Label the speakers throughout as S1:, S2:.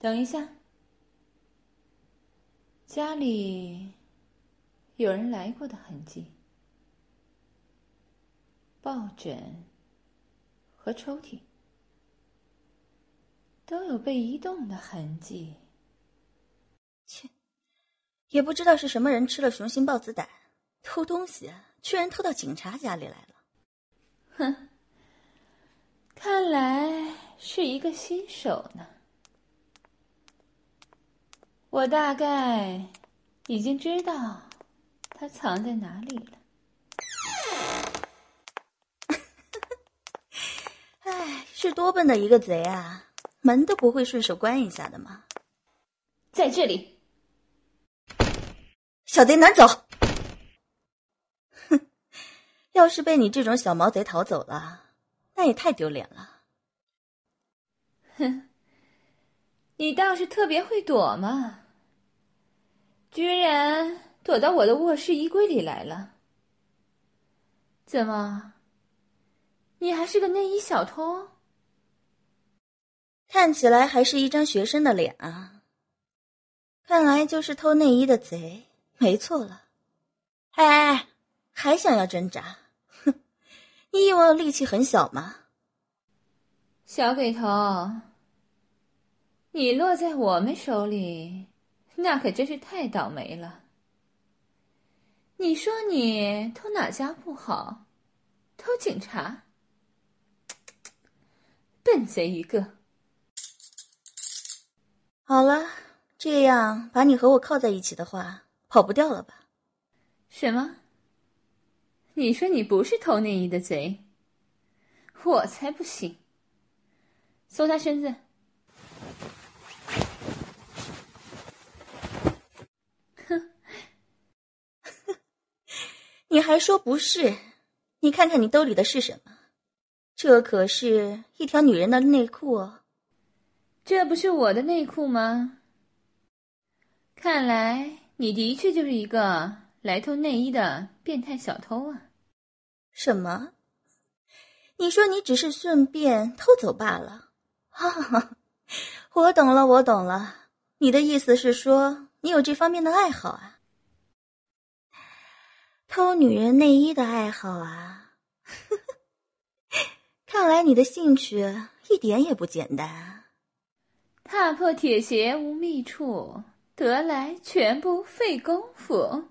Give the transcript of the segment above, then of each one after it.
S1: 等一下，家里有人来过的痕迹，抱枕和抽屉都有被移动的痕迹。
S2: 切，也不知道是什么人吃了雄心豹子胆，偷东西居然偷到警察家里来了。
S1: 哼，看来是一个新手呢。我大概已经知道它藏在哪里了。
S2: 唉，是多笨的一个贼啊，门都不会顺手关一下的吗？
S1: 在这里。
S2: 小贼哪儿走？哼，要是被你这种小毛贼逃走了，那也太丢脸了。
S1: 哼，你倒是特别会躲嘛，居然躲到我的卧室衣柜里来了。怎么，你还是个内衣小偷？
S2: 看起来还是一张学生的脸啊，看来就是偷内衣的贼，没错了。哎，还想要挣扎？哼，你以为我力气很小吗？
S1: 小鬼头，你落在我们手里，那可真是太倒霉了。你说你偷哪家不好？偷警察？笨贼一个！
S2: 好了，这样把你和我铐在一起的话，跑不掉了吧？
S1: 什么？你说你不是偷内衣的贼？我才不信！搜他身子。哼，
S2: 你还说不是？你看看你兜里的是什么？这可是一条女人的内裤哦。
S1: 这不是我的内裤吗？看来你的确就是一个来偷内衣的变态小偷啊！
S2: 什么？你说你只是顺便偷走罢了？哈哈，我懂了，我懂了。你的意思是说你有这方面的爱好啊？偷女人内衣的爱好啊？看来你的兴趣一点也不简单啊。
S1: 踏破铁鞋无觅处，得来全不费功夫。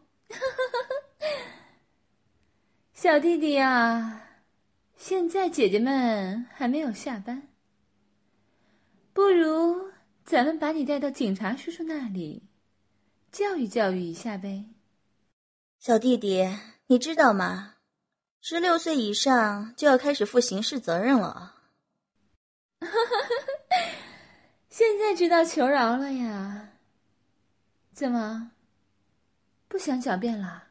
S1: 小弟弟啊，现在姐姐们还没有下班，不如咱们把你带到警察叔叔那里，教育教育一下呗。
S2: 小弟弟，你知道吗？16岁以上就要开始负刑事责任了。
S1: 现在知道求饶了呀？怎么，不想狡辩了？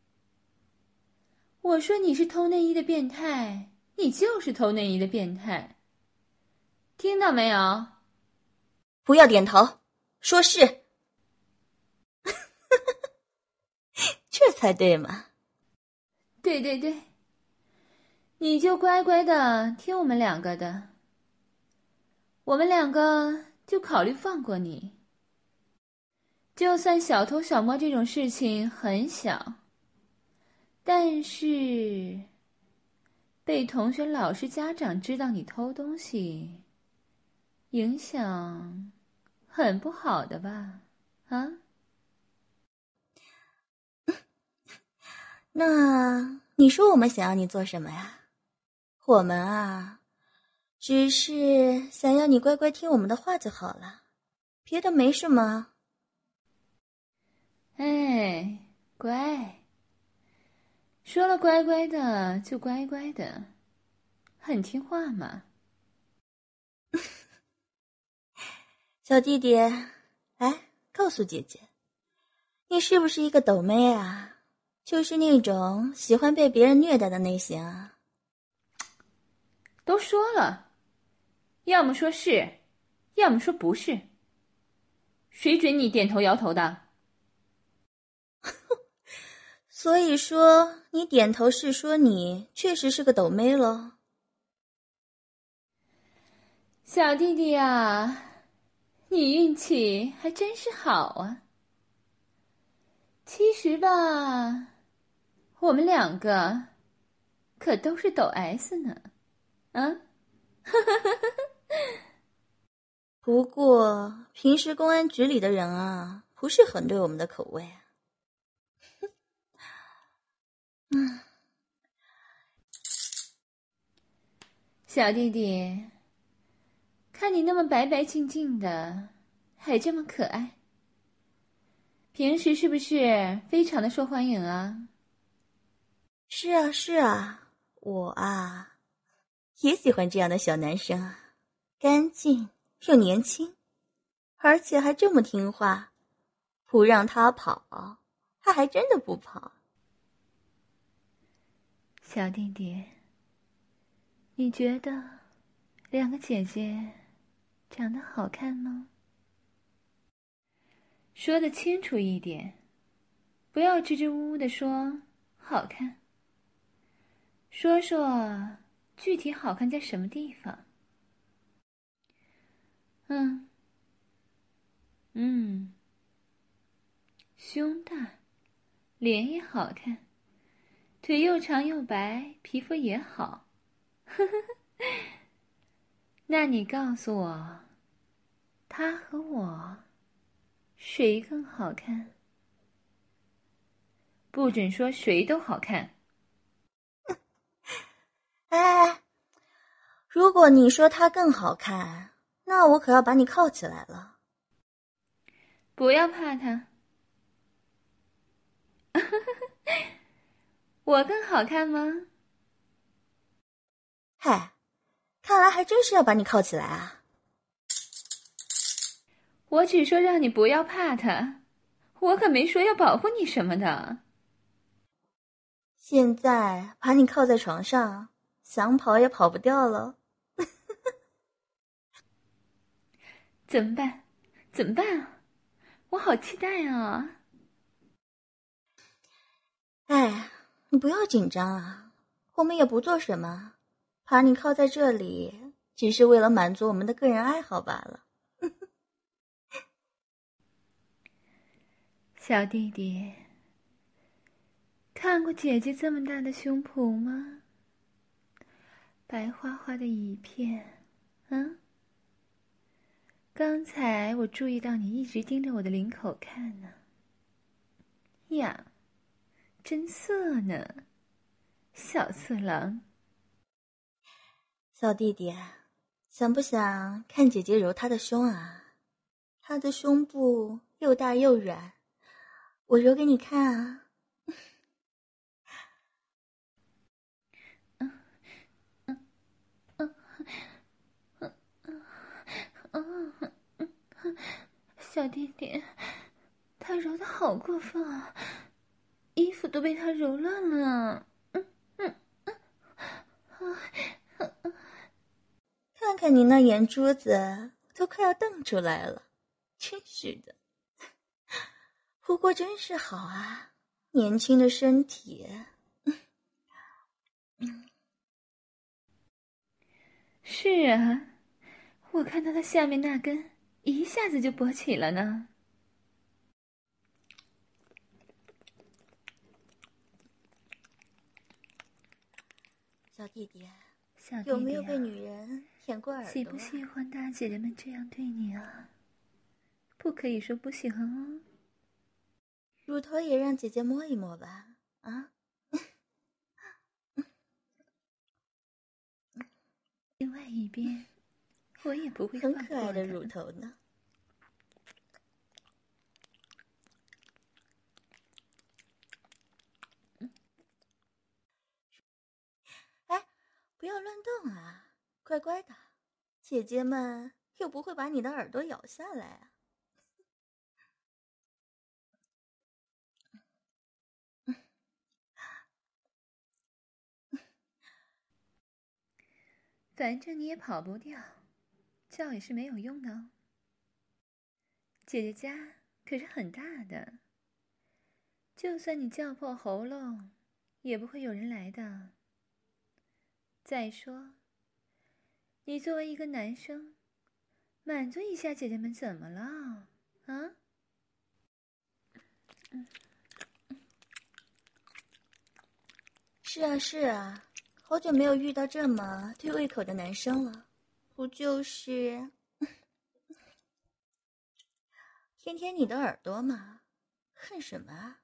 S1: 我说你是偷内衣的变态，你就是偷内衣的变态，听到没有？
S2: 不要点头，说是。这才对嘛。
S1: 对对对，你就乖乖的听我们两个的，我们两个就考虑放过你。就算小偷小摸这种事情很小，但是被同学、老师、家长知道你偷东西，影响很不好的吧？啊？
S2: 那你说我们想要你做什么呀？我们啊，只是想要你乖乖听我们的话就好了，别的没什么。
S1: 哎，乖，说了乖乖的就乖乖的，很听话嘛。
S2: 小弟弟，来告诉姐姐，你是不是一个抖妹啊？就是那种喜欢被别人虐待的类型啊？
S1: 都说了，要么说是，要么说不是。谁准你点头摇头的？
S2: 所以说你点头是说你确实是个抖妹咯。
S1: 小弟弟啊， 你运气还真是好啊。其实吧，我们两个可都是抖 S 呢，啊？
S2: 不过平时公安局里的人啊，不是很对我们的口味啊。
S1: 小弟弟，看你那么白白净净的，还这么可爱，平时是不是非常的受欢迎啊？
S2: 是啊，是啊，我啊，也喜欢这样的小男生啊，干净又年轻，而且还这么听话，不让他跑，他还真的不跑。
S1: 小弟弟，你觉得两个姐姐长得好看吗？说得清楚一点，不要支支吾吾地说好看。说说具体好看在什么地方？胸大，脸也好看，腿又长又白，皮肤也好。那你告诉我，他和我谁更好看？不准说谁都好看。
S2: 哎，如果你说他更好看，那我可要把你铐起来了。
S1: 不要怕他。我更好看吗？
S2: 嗨，看来还真是要把你铐起来啊。
S1: 我只说让你不要怕他，我可没说要保护你什么的。
S2: 现在把你铐在床上，想跑也跑不掉了。
S1: 怎么办？怎么办啊？我好期待啊！
S2: 哎，你不要紧张啊，我们也不做什么，把你铐在这里，只是为了满足我们的个人爱好罢了。
S1: 小弟弟，看过姐姐这么大的胸脯吗？白花花的一片，刚才我注意到你一直盯着我的领口看呢。呀，真色呢，小色狼。
S2: 小弟弟，想不想看姐姐揉她的胸啊？她的胸部又大又软，我揉给你看啊。
S1: 小弟弟，他揉的好过分啊，衣服都被他揉乱了。
S2: 看看你那眼珠子都快要瞪出来了，真是的。不过真是好啊，年轻的身体。
S1: 是啊，我看到他下面那根一下子就勃起了呢。
S2: 小弟弟，
S1: 小弟弟啊，
S2: 有没有被女人舔过耳朵啊？
S1: 喜不喜欢大姐姐们这样对你啊？不可以说不喜欢哦。
S2: 乳头也让姐姐摸一摸吧，啊？
S1: 另外一边，我也不会
S2: 很
S1: 放过
S2: 可爱的乳头呢。哎，不要乱动啊，乖乖的，姐姐们又不会把你的耳朵咬下来啊。
S1: 反正你也跑不掉，叫也是没有用的哦。姐姐家可是很大的，就算你叫破喉咙，也不会有人来的。再说，你作为一个男生， 满足一下姐姐们怎么了？啊？
S2: 是啊是啊，好久没有遇到这么对胃口的男生了，不就是舔舔你的耳朵吗？恨什么啊？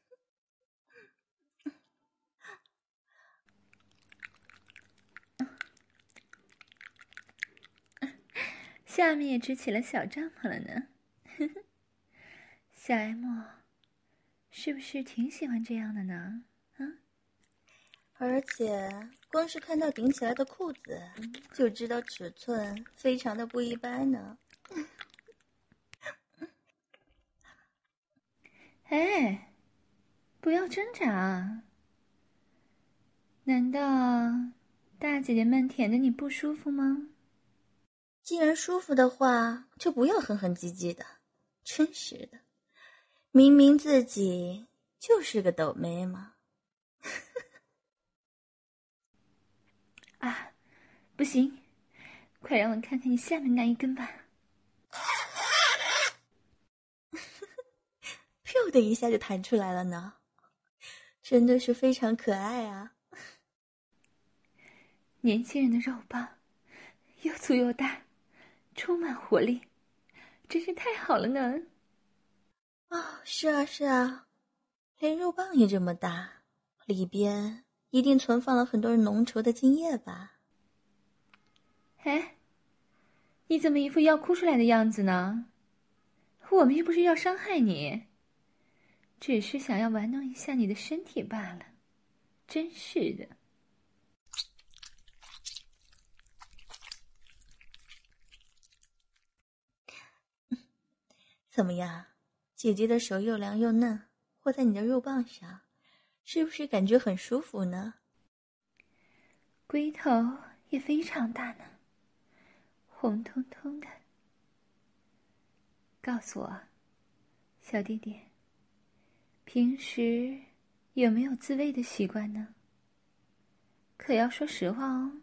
S1: 下面也支起了小帐篷了呢。小 M， 是不是挺喜欢这样的呢？
S2: 而且光是看到顶起来的裤子，就知道尺寸非常的不一般呢。
S1: 哎，不要挣扎！难道大姐姐们舔得你不舒服吗？
S2: 既然舒服的话，就不要哼哼唧唧的。真是的，明明自己就是个抖妹嘛。
S1: 啊，不行，快让我看看你下面那一根吧。
S2: 噗的一下就弹出来了呢，真的是非常可爱啊。
S1: 年轻人的肉棒，又粗又大，充满活力，真是太好了呢。
S2: 是啊是啊，连肉棒也这么大，里边一定存放了很多浓稠的精液吧。
S1: 哎，你怎么一副要哭出来的样子呢？我们又不是要伤害你，只是想要玩弄一下你的身体罢了。真是的。
S2: 怎么样，姐姐的手又凉又嫩，握在你的肉棒上，是不是感觉很舒服呢？
S1: 龟头也非常大呢，红彤彤的。告诉我，小弟弟，平时有没有自慰的习惯呢？可要说实话哦。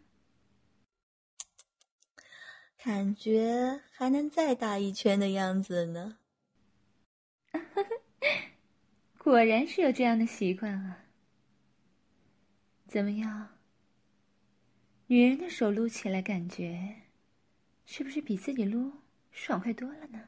S2: 感觉还能再大一圈的样子呢。
S1: 果然是有这样的习惯啊。怎么样？女人的手撸起来感觉，是不是比自己撸爽快多了呢？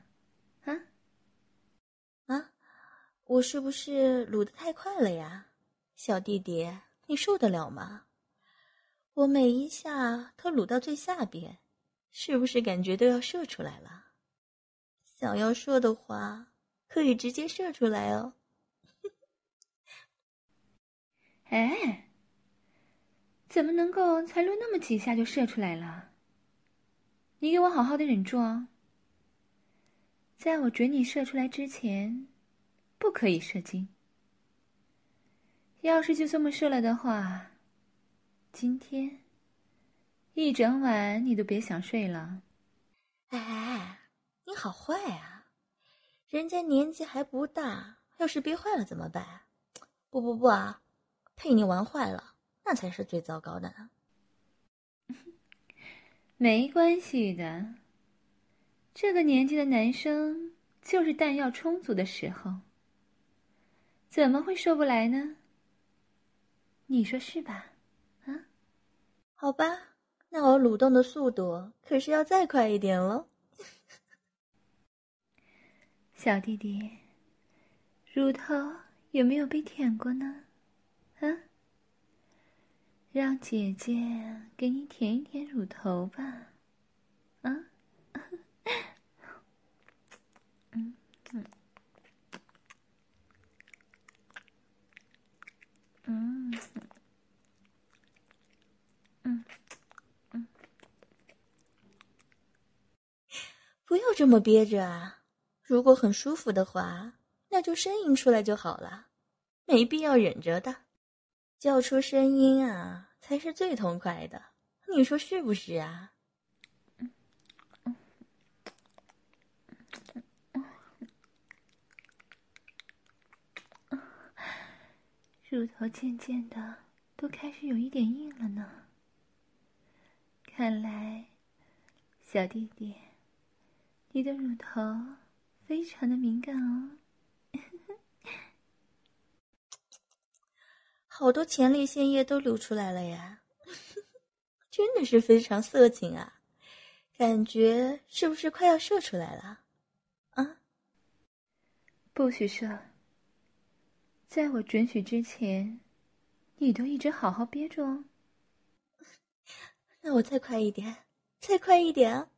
S2: 我是不是撸得太快了呀？小弟弟，你受得了吗？我每一下都撸到最下边，是不是感觉都要射出来了？想要射的话，可以直接射出来哦。
S1: 哎，怎么能够才撸那么几下就射出来了？你给我好好的忍住哦。在我准你射出来之前，不可以射精。要是就这么射了的话，今天一整晚你都别想睡了。
S2: 哎，你好坏啊！人家年纪还不大，要是憋坏了怎么办？不啊，被你玩坏了，那才是最糟糕的呢。
S1: 没关系的，这个年纪的男生就是弹药充足的时候，怎么会受不来呢？你说是吧？
S2: 好吧，那我蠕动的速度可是要再快一点喽。
S1: 小弟弟，乳头有没有被舔过呢？让姐姐给你舔一舔乳头吧。
S2: 不要这么憋着啊！如果很舒服的话，那就呻吟出来就好了，没必要忍着的。叫出声音啊，才是最痛快的。你说是不是啊？
S1: 乳头渐渐的都开始有一点硬了呢。看来，小弟弟， 你的乳头非常的敏感哦。
S2: 好多前列腺液都流出来了呀，真的是非常色情啊，感觉是不是快要射出来了？啊？
S1: 不许射，在我准许之前，你都一直好好憋住哦。
S2: 那我再快一点，再快一点啊！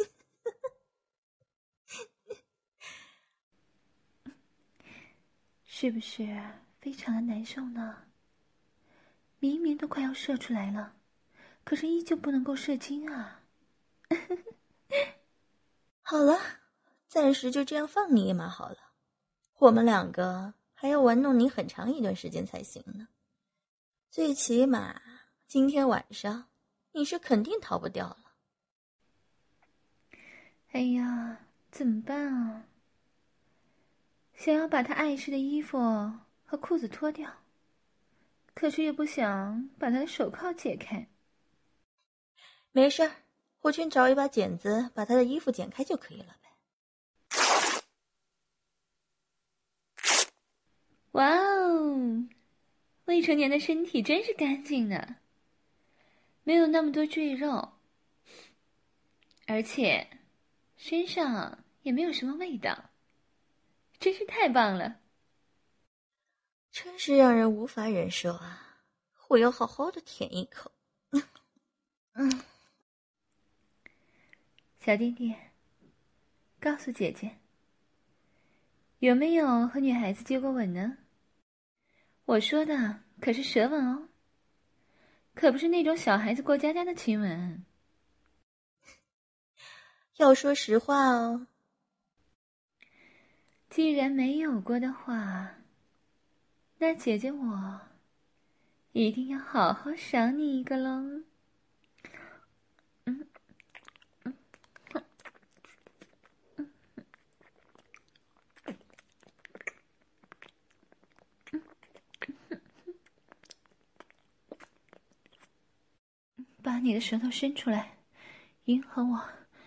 S1: 是不是非常的难受呢？明明都快要射出来了，可是依旧不能够射精啊。
S2: 好了，暂时就这样放你一马好了。我们两个还要玩弄你很长一段时间才行呢。最起码今天晚上你是肯定逃不掉了。
S1: 哎呀，怎么办啊？想要把他碍事的衣服和裤子脱掉，可是又不想把他的手铐解开。
S2: 没事儿，我去找一把剪子把他的衣服剪开就可以了呗。
S1: 哇哦，未成年的身体真是干净呢，没有那么多赘肉，而且身上也没有什么味道，真是太棒了。
S2: 真是让人无法忍受啊！我要好好的舔一口。
S1: 小弟弟，告诉姐姐，有没有和女孩子接过吻呢？我说的可是舌吻哦，可不是那种小孩子过家家的亲吻。
S2: 要说实话哦，
S1: 既然没有过的话，那姐姐我一定要好好赏你一个喽。把你的舌头伸出来，迎合我。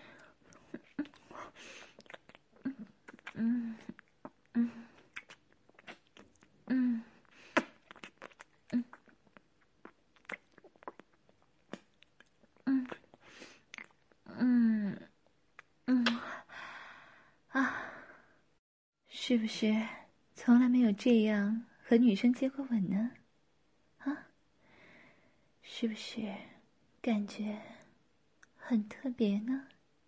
S1: 是不是从来没有这样和女生接过吻呢？啊，是不是感觉很特别呢？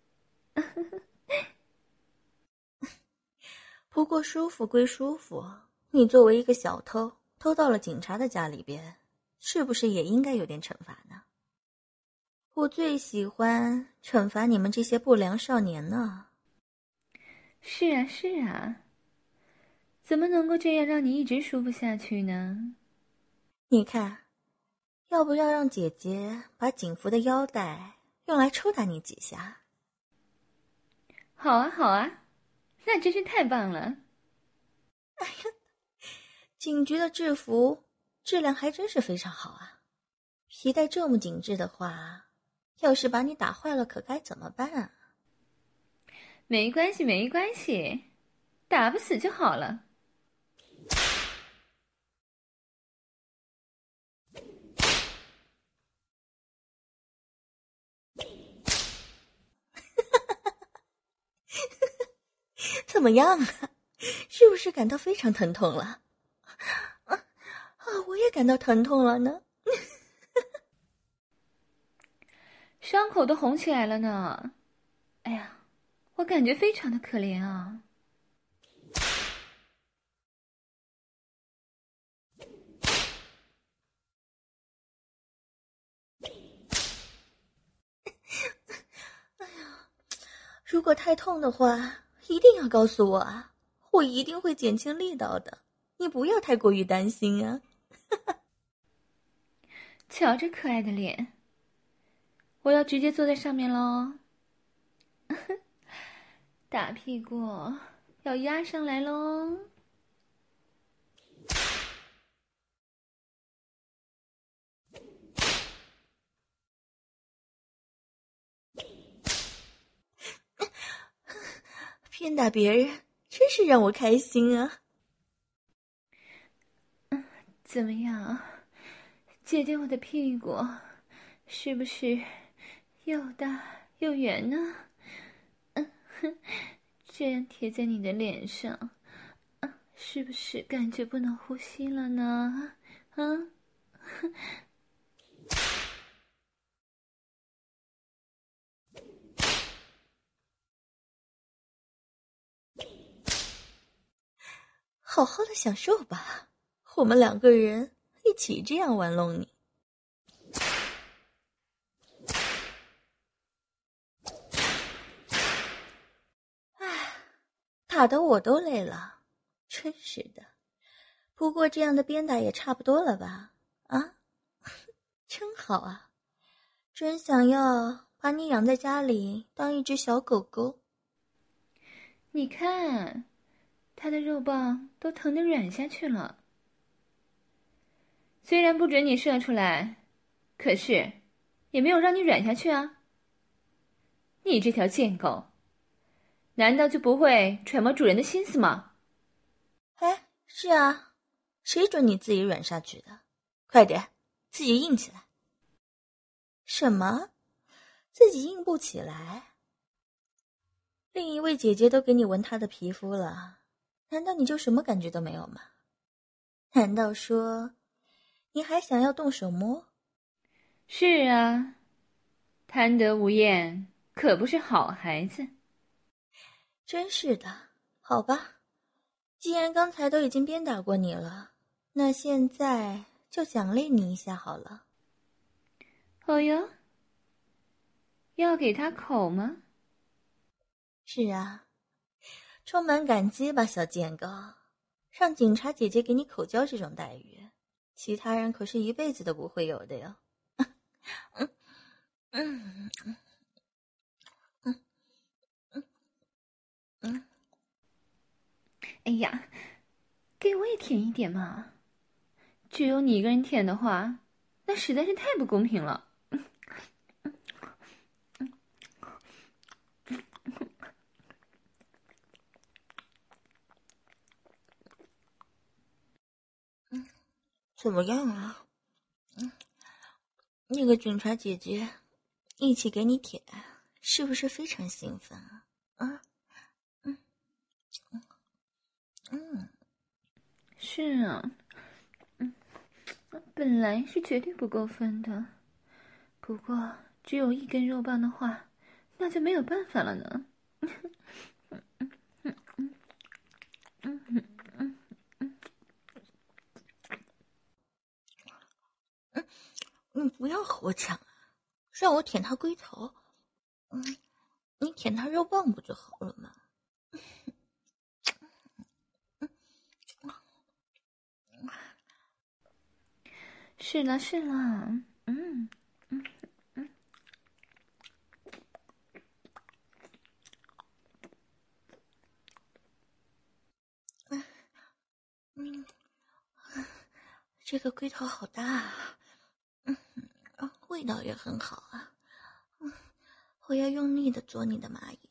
S2: 不过舒服归舒服，你作为一个小偷，偷到了警察的家里边，是不是也应该有点惩罚呢？我最喜欢惩罚你们这些不良少年呢。
S1: 是啊，是啊，怎么能够这样让你一直舒服下去呢？
S2: 你看，要不要让姐姐把警服的腰带用来抽打你几下？
S1: 好啊，好啊，那真是太棒了。
S2: 警局的制服质量还真是非常好啊，皮带这么紧致的话，要是把你打坏了可该怎么办啊？
S1: 没关系，没关系，打不死就好了。
S2: 怎么样啊？是不是感到非常疼痛了？我也感到疼痛了呢。
S1: 伤口都红起来了呢。哎呀，我感觉非常的可怜啊。
S2: 如果太痛的话，一定要告诉我啊，我一定会减轻力道的。你不要太过于担心啊。
S1: 瞧这可爱的脸，我要直接坐在上面喽。大屁股要压上来喽。
S2: 鞭打别人真是让我开心啊！
S1: 怎么样，姐姐我的屁股是不是又大又圆呢？这样贴在你的脸上，是不是感觉不能呼吸了呢？
S2: 好好的享受吧，我们2个人一起这样玩弄你。唉，打得我都累了，真是的。不过这样的鞭打也差不多了吧？啊，真好啊，真想要把你养在家里当一只小狗狗。
S1: 你看，他的肉棒都疼得软下去了。虽然不准你射出来，可是也没有让你软下去啊。你这条贱狗，难道就不会揣摩主人的心思吗？
S2: 哎，是啊，谁准你自己软下去的？快点，自己硬起来。什么？自己硬不起来？另一位姐姐都给你闻她的皮肤了，难道你就什么感觉都没有吗？难道说你还想要动手摸？
S1: 是啊，贪得无厌可不是好孩子。
S2: 真是的，好吧，既然刚才都已经鞭打过你了，那现在就奖励你一下好了。
S1: 哦哟，要给他口吗？
S2: 是啊，充满感激吧，小贱狗，让警察姐姐给你口交这种待遇，其他人可是一辈子都不会有的哟。
S1: 哎呀，给我也舔一点嘛！只有你一个人舔的话，那实在是太不公平了。
S2: 怎么样啊？那个警察姐姐一起给你舔，是不是非常兴奋啊？
S1: 是啊，本来是绝对不够分的，不过只有1根肉棒的话，那就没有办法了呢。
S2: 你不要和我抢啊，让我舔他龟头。你舔他肉棒不就好了吗？
S1: 是啦是啦，
S2: 这个龟头好大啊，味道也很好啊，我要用力的做你的蚂蚁。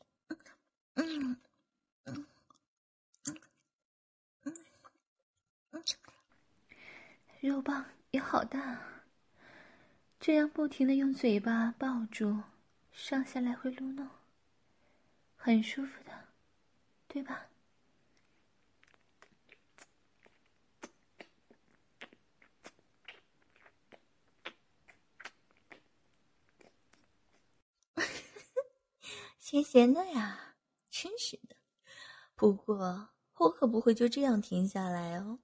S1: 肉棒也好大，这样不停的用嘴巴抱住，上下来回撸弄，很舒服的，对吧？
S2: 咸咸的呀，真是的。不过我可不会就这样停下来哦。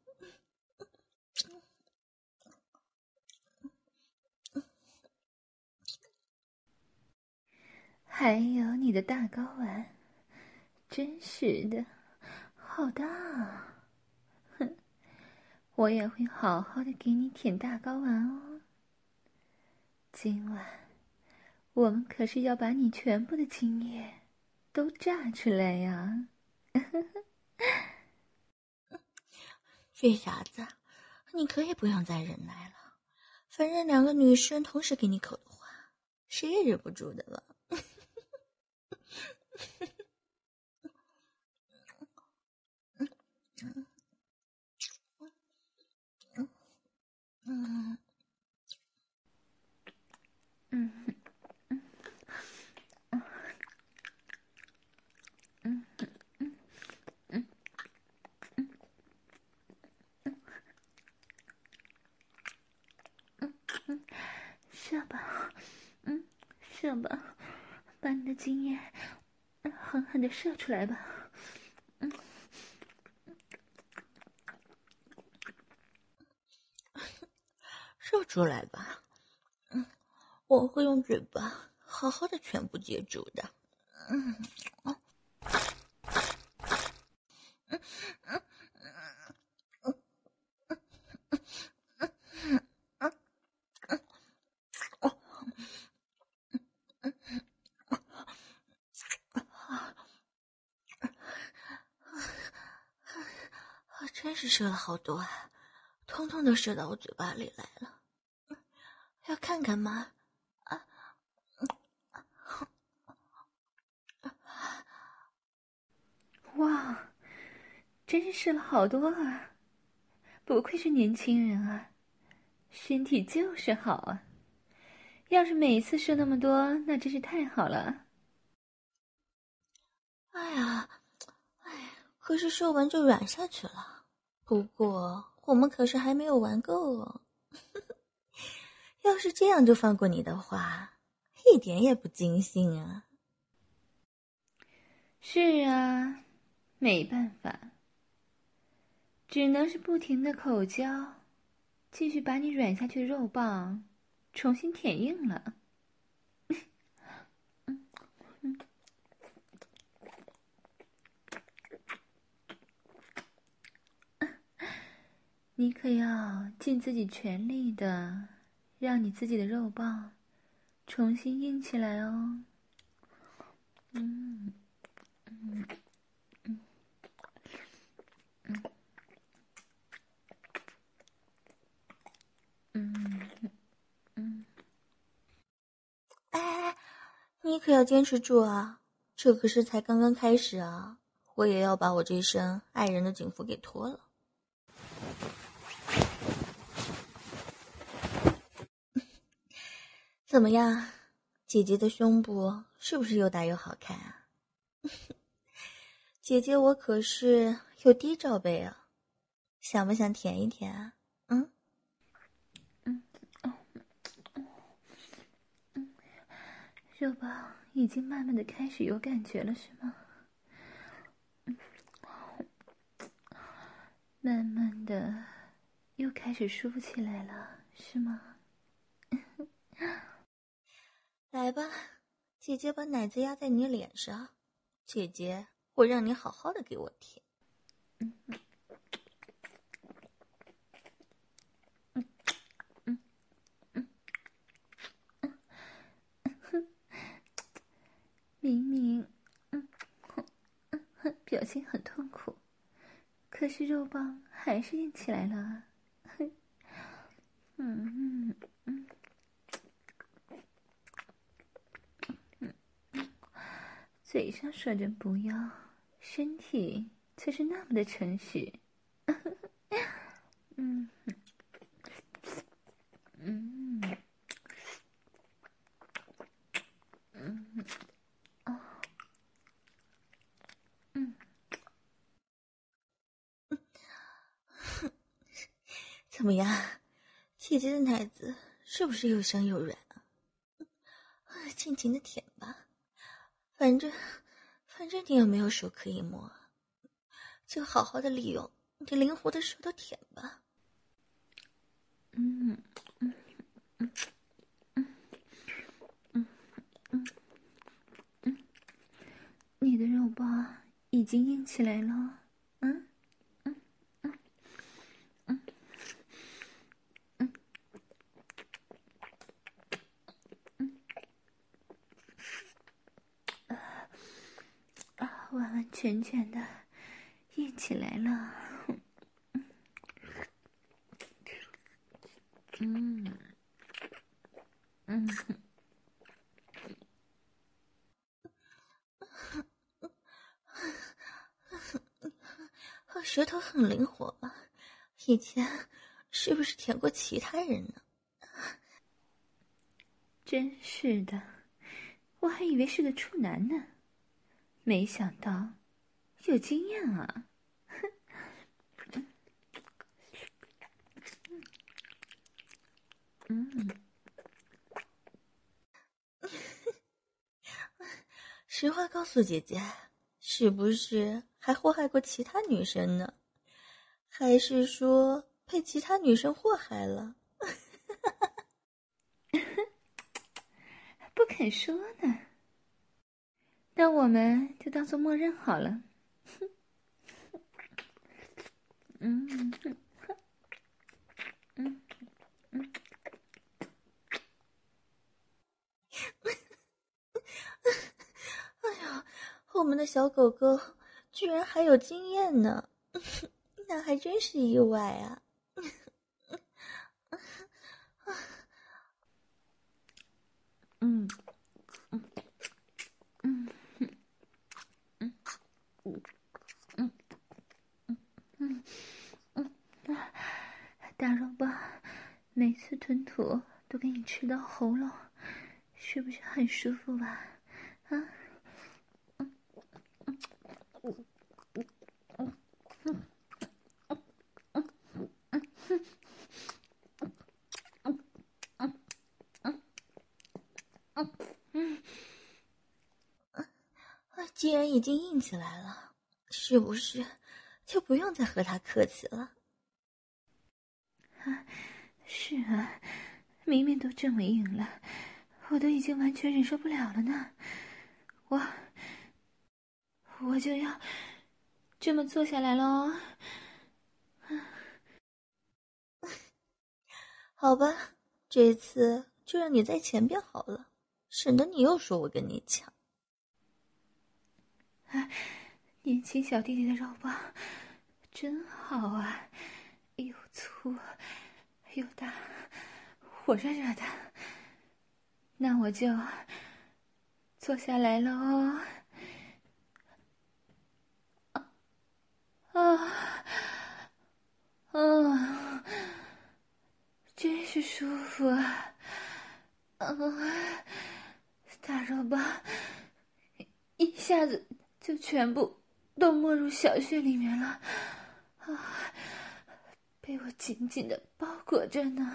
S1: 还有你的大睾丸，真是的，好大啊！哼，我也会好好的给你舔大睾丸哦。今晚我们可是要把你全部的精液都炸出来呀！
S2: 月牙子，你可以不用再忍耐了，反正2个女生同时给你口的话，谁也忍不住的了。
S1: 射吧，把你的精液狠狠地射出来吧。
S2: 射出来吧。我会用嘴巴好好的全部接住的。真是射了好多啊，通通都射到我嘴巴里来了。要看看吗？
S1: 哇，真是射了好多啊！不愧是年轻人啊，身体就是好啊。要是每一次射那么多，那真是太好了。
S2: 哎呀，可是射完就软下去了。不过我们可是还没有玩够哦。要是这样就放过你的话，一点也不尽兴啊。
S1: 是啊，没办法，只能是不停的口交，继续把你软下去的肉棒重新舔硬了。你可要尽自己全力的，让你自己的肉棒重新硬起来哦。
S2: 哎，你可要坚持住啊！这可是才刚刚开始啊！我也要把我这身爱人的警服给脱了。怎么样，姐姐的胸部是不是又大又好看啊？姐姐我可是有低罩杯啊，想不想舔一舔啊？
S1: 肉棒已经慢慢的开始有感觉了，是吗？慢慢的又开始舒服起来了，是吗？
S2: 来吧，姐姐把奶子压在你脸上，姐姐我让你好好的给我舔。
S1: 明明，表情很痛苦，可是肉棒还是硬起来了啊。嘴上说着不要，身体却是那么的诚实。
S2: 怎么样，姐姐的奶子是不是又香又软啊？尽情的舔吧，反正你又没有手可以摸，就好好的利用你灵活的舌头舔吧。
S1: 你的肉棒已经硬起来了，完完全全的硬起来了。
S2: 舌头很灵活嘛，以前是不是舔过其他人呢？
S1: 真是的，我还以为是个处男呢，没想到有经验啊。
S2: 实话告诉姐姐，是不是还祸害过其他女生呢？还是说被其他女生祸害了？
S1: 不肯说呢。那我们就当做默认好了。
S2: 哎呀，我们的小狗狗居然还有经验呢，那还真是意外啊！
S1: 大肉包，每次吞吐都给你吃到喉咙，是不是很舒服吧？啊？
S2: 既然已经硬起来了，是不是就不用再和他客气了？
S1: 是啊，明明都这么硬了，我都已经完全忍受不了了呢。我就要这么坐下来喽。
S2: 好吧，这次就让你在前边好了，省得你又说我跟你抢。
S1: 年轻小弟弟的肉包真好啊，又粗又大，火热热的。那我就坐下来喽。真是舒服啊！大肉包一下子就全部都没入小穴里面了，被我紧紧的包裹着呢。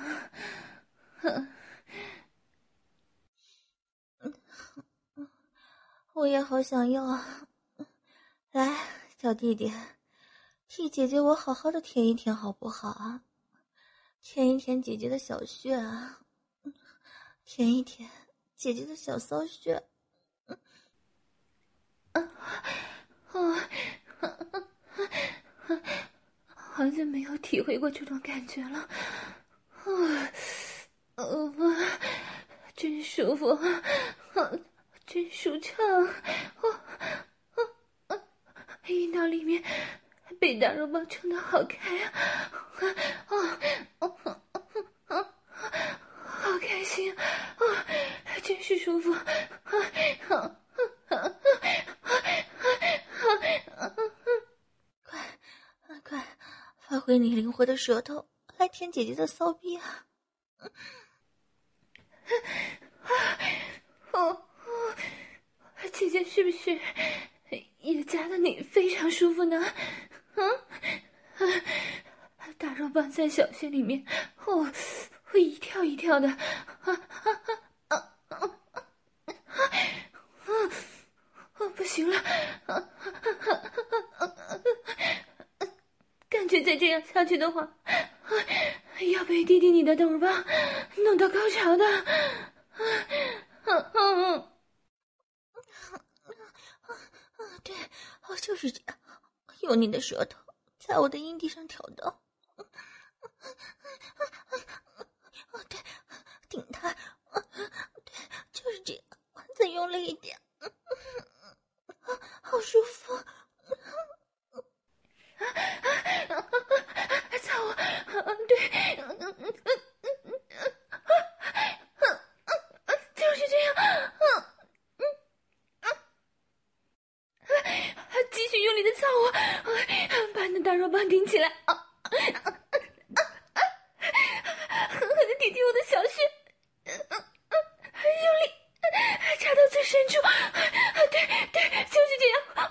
S2: 我也好想要啊！来，小弟弟，替姐姐我好好的舔一舔好不好啊？舔一舔姐姐的小穴啊，舔一舔姐姐的小骚穴。
S1: 好久没有体会过这种感觉了，真舒服，真舒畅，阴道里面被大肉包撑得好开啊，好开心啊，真是舒服，
S2: 快，发挥你灵活的舌头来舔姐姐的骚逼啊！
S1: 姐姐是不是也夹得你非常舒服呢？大肉棒在小穴里面，会一跳一跳的，不行了，感觉再这样下去的话，要被弟弟你的豆棒弄到高潮的。
S2: 对，就是这样，用你的舌头在我的阴蒂上挑逗，对，顶它，对，就是这样，再用力一点，好舒服。
S1: 操我！对，就是这样。继续用力的操我，把那大肉棒顶起来。狠狠的顶进我的小穴，用力插到最深处。对，就是这样。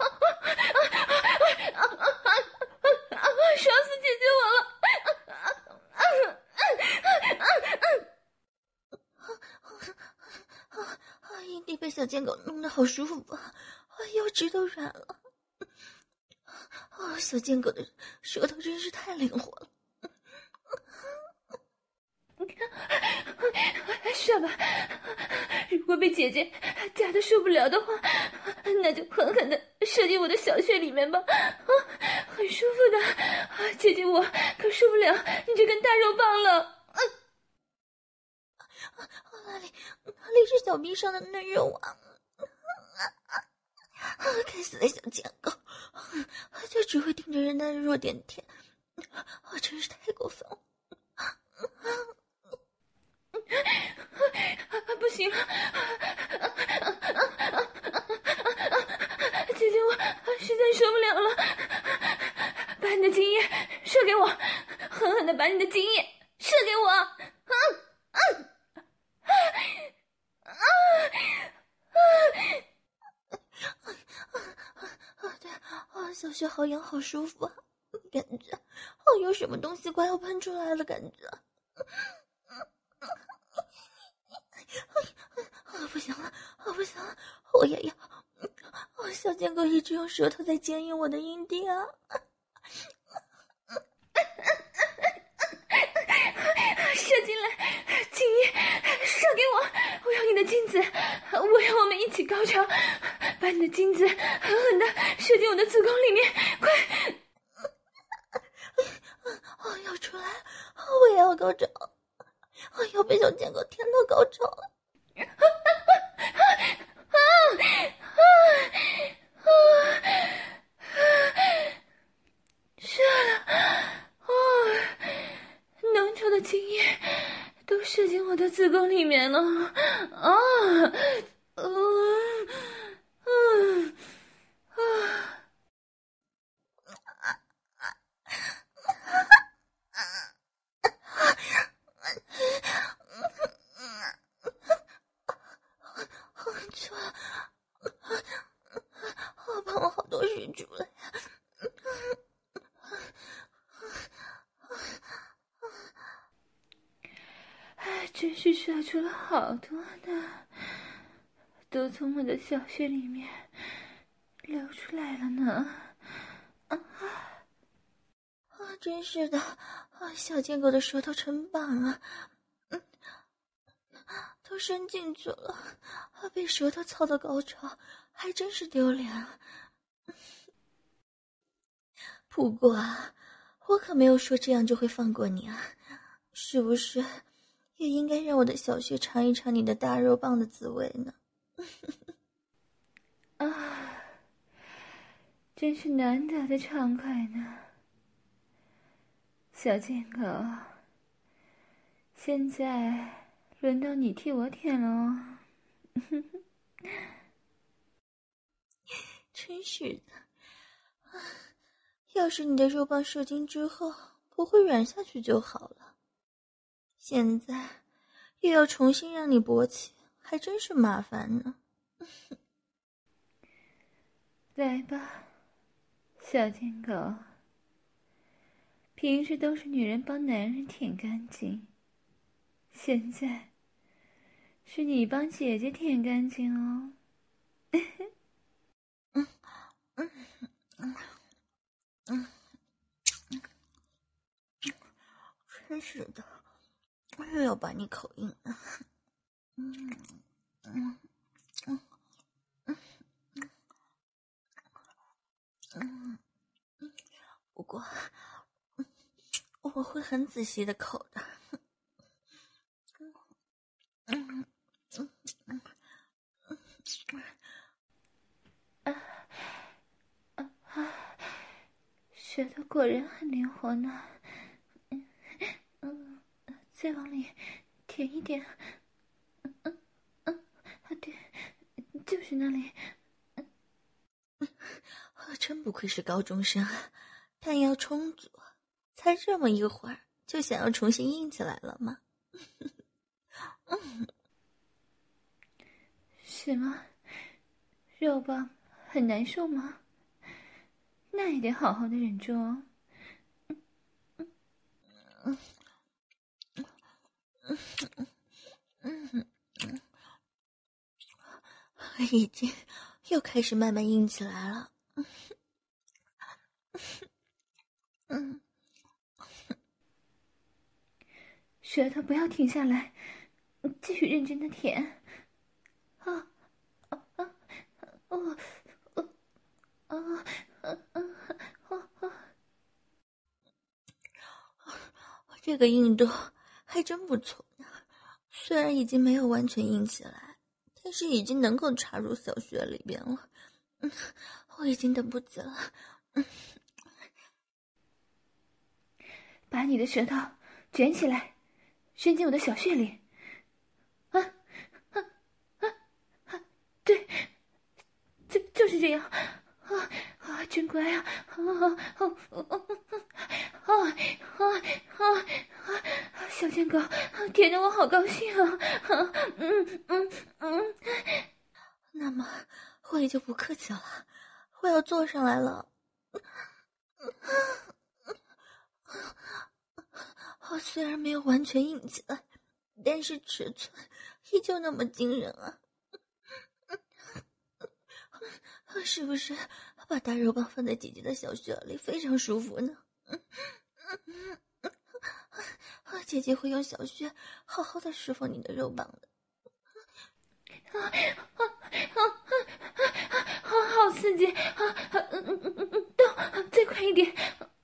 S1: 爽死姐姐我了！
S2: 阴蒂被小贱狗弄得好舒服啊！ 指都软了。小贱狗的舌头真是太灵活了。
S1: 傻吧，如果被姐姐夹得受不了的话，那就狠狠地射进我的小穴里面吧，很舒服的，姐姐我可受不了你这根大肉棒了。
S2: 哪里是小臂上的嫩肉啊！该死的小贱狗，就只会盯着人家的弱点舔，真是太过分了。
S1: 不行了，姐姐我实在受不了了，把你的精液射给我，狠狠地把你的精液射给我。
S2: 对，小穴好痒好舒服啊，感觉有什么东西快要喷出来了感觉。不行了，不行了，我也要。小贱狗一直用舌头在坚硬我的阴蒂啊！
S1: 射进来，精液射给我，我要你的精子，我要我们一起高潮，把你的精子狠狠地射进我的子宫里面，快！
S2: 要出来，我也要高潮，要被小贱狗舔到高潮了。
S1: 射了，浓稠的精液都射进我的子宫里面了，
S2: 帮我好多水出来。
S1: 真是射出了好多呢，都从我的小穴里面流出来了呢。
S2: 真是的，小贱狗的舌头真棒啊！都伸进去了，被舌头操到高潮，还真是丢脸啊！不过我可没有说这样就会放过你啊，是不是也应该让我的小穴尝一尝你的大肉棒的滋味呢？
S1: 真是难得的畅快呢。小贱狗，现在轮到你替我舔了哦。
S2: 真是的，要是你的肉棒射精之后不会软下去就好了，现在又要重新让你勃起，还真是麻烦呢。
S1: 来吧，小贱狗，平时都是女人帮男人舔干净，现在是你帮姐姐舔干净哦。
S2: 真是的，又要把你口硬了。不过我会很仔细的口的。
S1: 舌头果然很灵活呢。再往里舔一点。对，就是那里。
S2: 真不愧是高中生，弹药充足，才这么一会儿就想要重新硬起来了吗？
S1: 是吗？肉棒很难受吗？那也得好好的忍住哦。已经
S2: 又开始慢慢硬起来了。
S1: 舌头不要停下来，继续认真的舔。
S2: 这个硬度还真不错呢，虽然已经没有完全硬起来，但是已经能够插入小穴里边了。我已经等不及了。
S1: 把你的舌头卷起来，伸进我的小穴里。对，就是这样。真乖啊！小贱狗，舔得我好高兴啊！
S2: 那么我也就不客气了，我要坐上来了。虽然没有完全硬起来，但是尺寸依旧那么惊人啊！是不是把大肉棒放在姐姐的小穴里非常舒服呢？姐姐会用小穴好好的释放你的肉棒的。
S1: 好刺激！动，再快一点！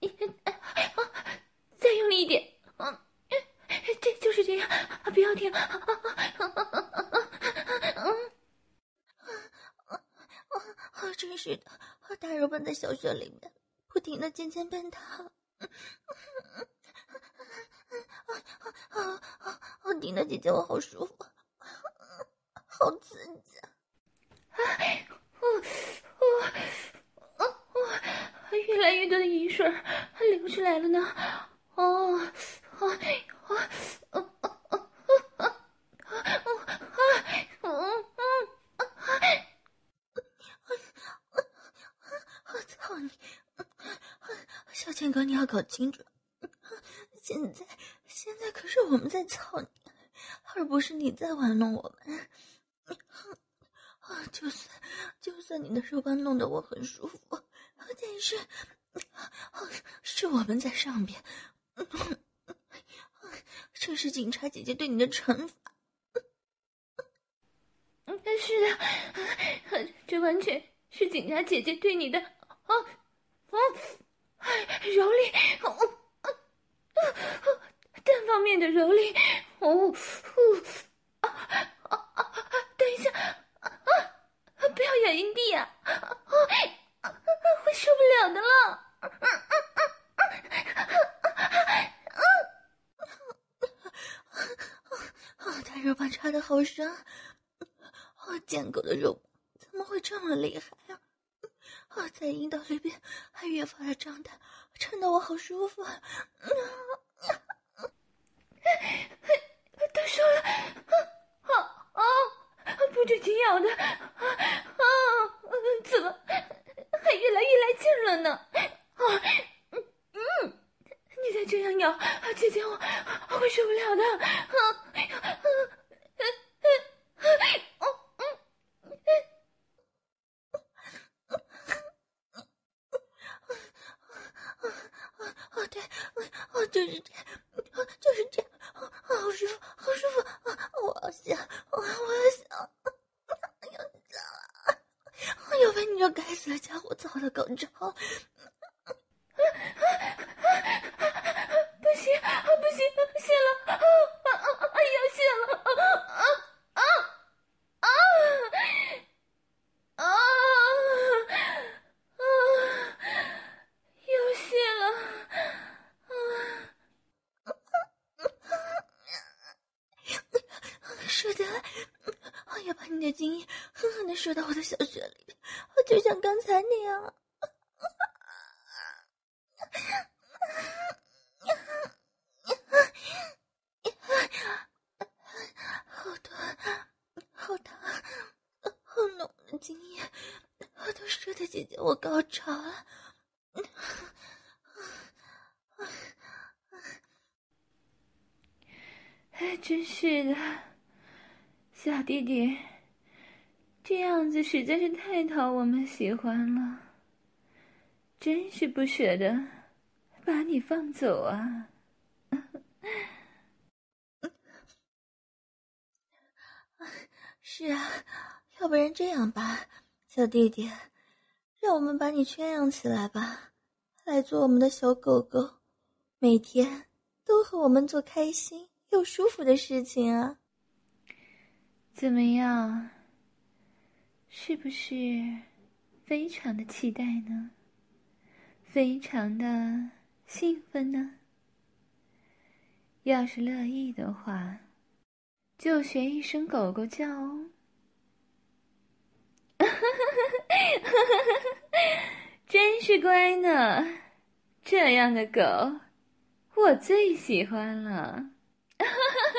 S1: 再用力一点！就是这样，不要停！
S2: 真是的，大肉棒在小穴里面不停的渐渐变大。顶的姐姐我好舒服，好刺激！
S1: 越来越多的饮水流出来了呢。
S2: 我操你！小贱狗，你要搞清楚，现在可是我们在操你，而不是你在玩弄我们。就算你的肉棒弄得我很舒服，但是是我们在上边，这是警察姐姐对你的惩罚。
S1: 是的，这完全是警察姐姐对你的蹂躏，单方面的蹂躏。等一下，不要咬阴蒂啊！会受不了的了。
S2: 大肉棒插的好深，贱狗的肉怎么会这么厉害呀？在阴道里边还越发的张大，撑得我好舒服。
S1: 都说了，不准紧咬的，怎么还越来越来劲了呢？你再这样咬，姐姐我会受不了的。
S2: 对，就是这样，好舒服，好舒服，我要下，我要下，要被你这该死的家伙操的高潮！
S1: 不行，谢了，要谢了，要谢了。
S2: 射进来，要把你的精液狠狠的射到我的小穴里边，就像刚才那样。好多，好烫，好浓的精液，都射的姐姐我高潮了。
S1: 真是的，小弟弟， 这样子实在是太讨我们喜欢了，真是不舍得把你放走啊。
S2: 是啊，要不然这样吧，小弟弟，让我们把你圈养起来吧，来做我们的小狗狗，每天都和我们做开心又舒服的事情啊。
S1: 怎么样？是不是非常的期待呢？非常的兴奋呢？要是乐意的话，就学一声狗狗叫哦。真是乖呢，这样的狗我最喜欢了。